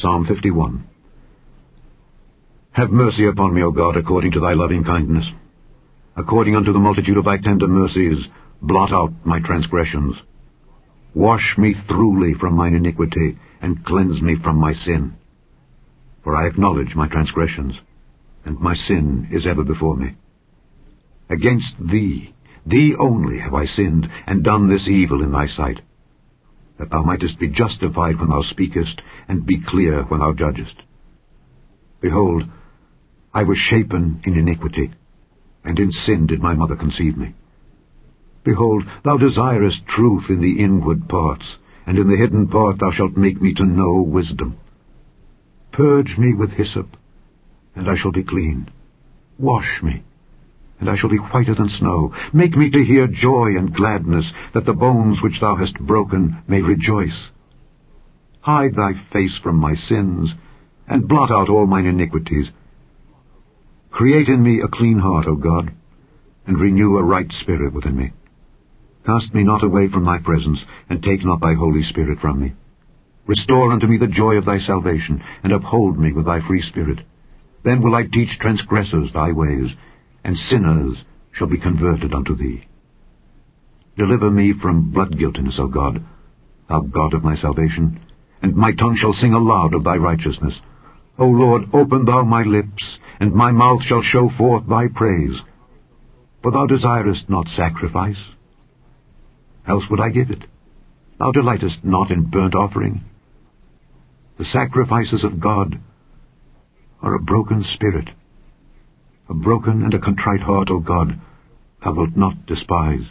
Psalm 51. Have mercy upon me, O God, according to thy loving kindness. According unto the multitude of thy tender mercies, blot out my transgressions. Wash me thoroughly from mine iniquity, and cleanse me from my sin. For I acknowledge my transgressions, and my sin is ever before me. Against thee, thee only have I sinned, and done this evil in thy sight, that thou mightest be justified when thou speakest, and be clear when thou judgest. Behold, I was shapen in iniquity, and in sin did my mother conceive me. Behold, thou desirest truth in the inward parts, and in the hidden part thou shalt make me to know wisdom. Purge me with hyssop, and I shall be clean. Wash me, and I shall be whiter than snow. Make me to hear joy and gladness, that the bones which thou hast broken may rejoice. Hide thy face from my sins, and blot out all mine iniquities. Create in me a clean heart, O God, and renew a right spirit within me. Cast me not away from thy presence, and take not thy Holy Spirit from me. Restore unto me the joy of thy salvation, and uphold me with thy free spirit. Then will I teach transgressors thy ways, and sinners shall be converted unto thee. Deliver me from blood guiltiness, O God, thou God of my salvation, and my tongue shall sing aloud of thy righteousness. O Lord, open thou my lips, and my mouth shall show forth thy praise. For thou desirest not sacrifice, else would I give it. Thou delightest not in burnt offering. The sacrifices of God are a broken spirit. A broken and a contrite heart, O God, thou wilt not despise.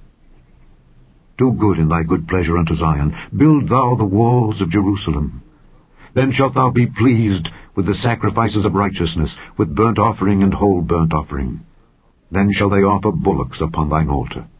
Do good in thy good pleasure unto Zion. Build thou the walls of Jerusalem. Then shalt thou be pleased with the sacrifices of righteousness, with burnt offering and whole burnt offering. Then shall they offer bullocks upon thine altar.